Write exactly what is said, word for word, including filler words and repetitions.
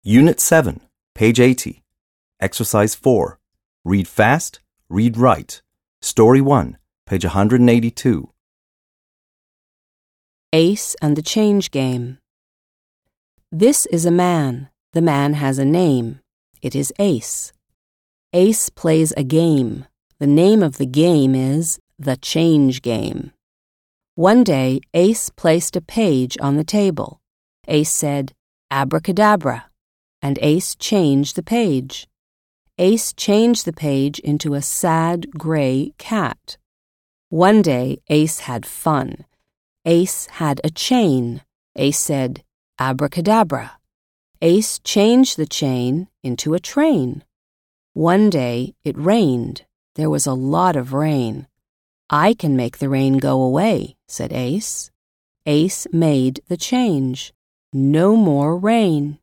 Unit seven, page eighty. Exercise four. Read fast, read right. Story one, page one hundred eighty-two. Ace and the Change Game. This is a man. The man has a name. It is Ace. Ace plays a game. The name of the game is The Change Game. One day, Ace placed a page on the table. Ace said, "Abracadabra," and Ace changed the page. Ace changed the page into a sad gray cat. One day, Ace had fun. Ace had a chain. Ace said, "Abracadabra." Ace changed the chain into a train. One day, it rained. There was a lot of rain. "I can make the rain go away," said Ace. Ace made the change. No more rain.